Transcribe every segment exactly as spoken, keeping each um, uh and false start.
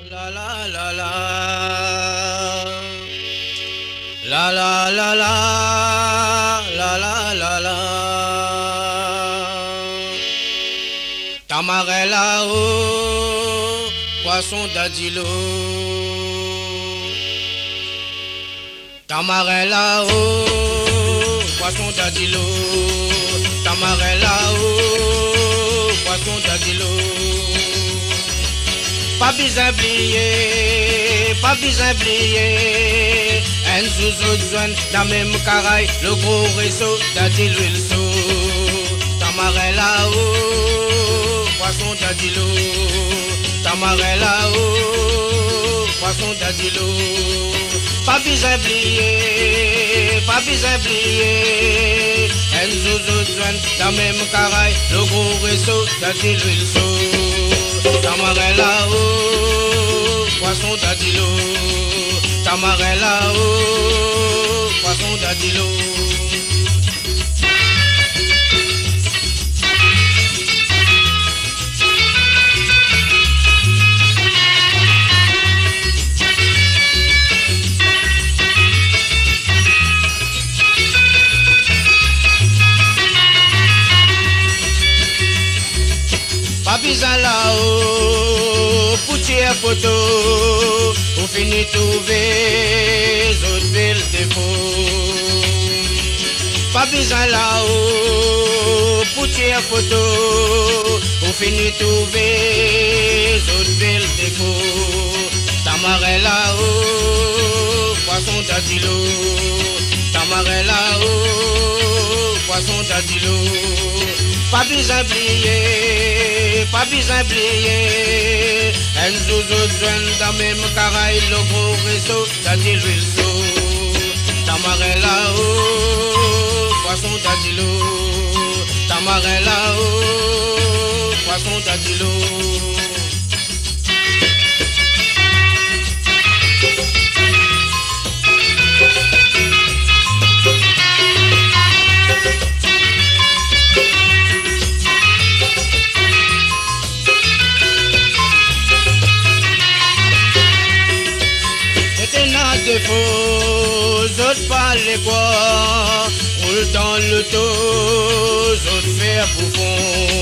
La la la la La la la la La la la la Tamarin là-haut Poisson d'Adilo Tamarin là-haut Poisson d'Adilo Tamarin là-haut Poisson d'Adilo Pas besoin d'oublier, pas besoin d'oublier. Un zouzou zouane dans même caraï, le gros réseau d'Adilo Ilso. Tamarin là-haut, poisson d'Adilo. Tamarin là-haut, poisson d'Adilo. Pas besoin d'oublier, pas besoin d'oublier. Un zouzou zouane dans même caraï, le gros réseau d'Adilo Ilso. Tamarin là-haut, poisson d'Adilo. Tamarin là-haut, poisson d'Adilo. Pas besoin là-haut, pour tirer photo, pour finir trouver autres belles défauts. Pas besoin là-haut, pour tirer photo, pour finir trouver autres belles défauts. Tamarin là-haut, poisson d'Adilo. Tamarin là-haut, poisson d'Adilo. Pas besoin d'oublier, pas besoin d'oublier. Un zouzou zouane dans même caraï, le gros réseau d'Adilo Ilso. Tamarin là-haut, poisson d'Adilo. Tamarin là-haut, poisson d'Adilo. Défaut, j'ose pas les quoi, roule dans le dos, j'ose faire bouffon.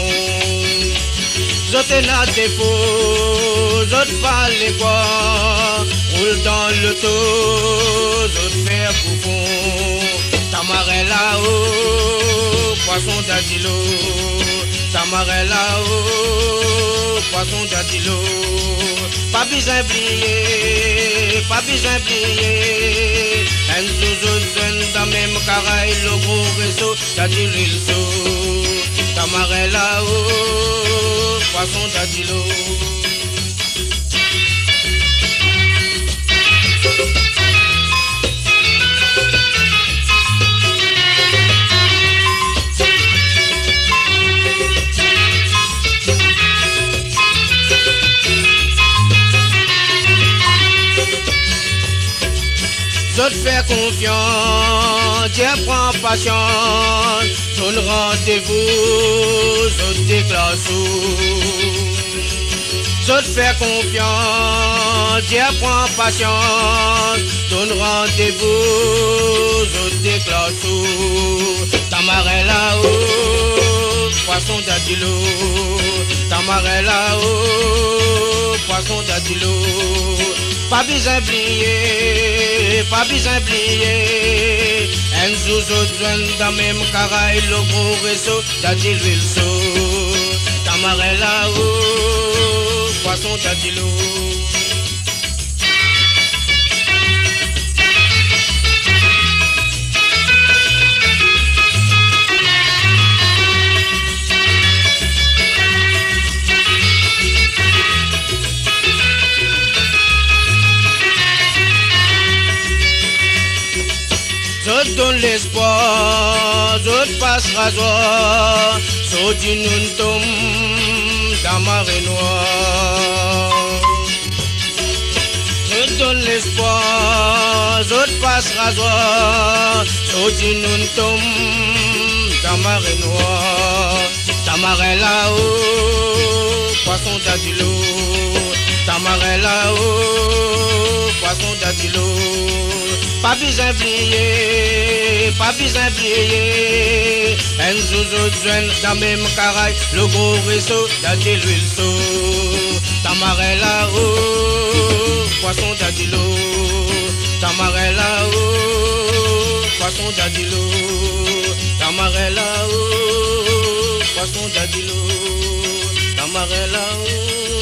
J'ose n'a défaut, j'ose pas les quoi, roule dans le dos, j'ose faire bouffon. Tamarin là-haut, poisson d'Adilo. Tamarin là-haut, poisson d'Adilo. Pas besoin d'oublier, pas besoin d'oublier. Un zouzou zouane dans même caraï, le gros réseau d'Adilo Ilso. Tamarin là-haut, poisson d'Adilo. Je te fais confiance, Dieu prend patience, donne rendez-vous, je te déclare sous. Je te fais confiance, Dieu prend patience, donne rendez-vous, je te déclare sous. Tamarin là-haut, poisson d'Adilo. Tamarin là-haut, poisson d'Adilo. Pas besoin d'oublier, pas besoin d'oublier. Un zouzou zouane dans même caraï, le gros réseau d'Adilo Ilso. Tamarin là-haut, poisson d'Adilo. Je te donne l'espoir, je te passe rasoir, so du nun tombe dans ma noire. Je te donne l'espoir, je te passe rasoir, so du nun tombe dans ma noire. Tamarin là-haut, poisson d'Adilo. Tamarel là-haut, poisson d'adilo. Pas besoin oublier, pas besoin oublier. Un zozo joint dans même caraï, le gros réseau d'adil l'huile saut. Tamarel là-haut, poisson d'adilo. Tamarel là-haut, poisson d'adilo. Tamarel là-haut, poisson d'adilo. Tamarel là-haut.